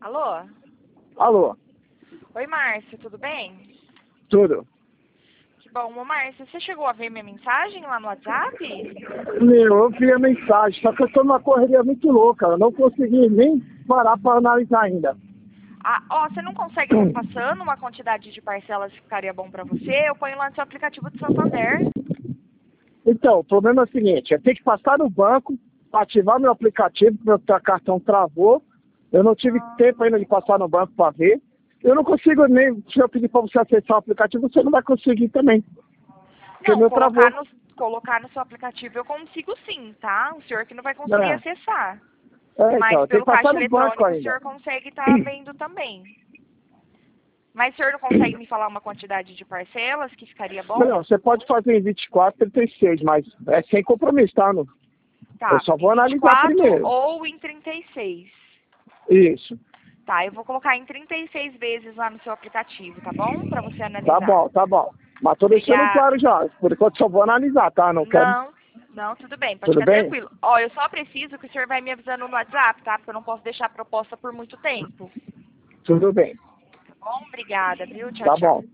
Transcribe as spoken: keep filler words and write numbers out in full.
Alô? Alô, Oi, Márcia, tudo bem? tudo? Que bom. Ô, Márcia, você chegou a ver minha mensagem lá no WhatsApp? Meu, eu vi a mensagem, só que eu tô numa correria muito louca, eu não consegui nem parar para analisar ainda. Ah, ó, você não consegue me passando uma quantidade de parcelas que ficaria bom pra você? Eu ponho lá no seu aplicativo do Santander. Então, o problema é o seguinte, eu tenho que passar no banco, ativar meu aplicativo, meu tra- cartão travou, eu não tive Ah, tempo ainda de passar no banco para ver. Eu não consigo nem, se eu pedir para você acessar o aplicativo, você não vai conseguir também, porque o não, meu colocar travou. no, colocar no seu aplicativo eu consigo sim, tá? O senhor que não vai conseguir É, acessar. é, então, Mas eu tenho pelo que passar caixa no banco eletrônico o ainda. senhor consegue estar vendo também. Mas o senhor não consegue me falar uma quantidade de parcelas que ficaria bom? Não, você pode fazer em vinte e quatro, trinta e seis, mas é sem compromisso, tá? Não? Eu Tá, só em vou vinte e analisar quatro primeiro. ou em trinta e seis. Isso. Tá, eu vou colocar em trinta e seis vezes lá no seu aplicativo, tá bom? Pra você Tá analisar. bom, tá bom. Mas tô deixando Obrigada. claro já. Por enquanto só vou analisar, tá? Não quero. Não, não, tudo bem, pode Tudo ficar bem? tranquilo. Ó, eu só preciso que o senhor vai me avisando no WhatsApp, tá? Porque eu não posso deixar a proposta por muito tempo. Tudo bem. Tá bom? Obrigada, viu? Tchau, Tá tchau. bom.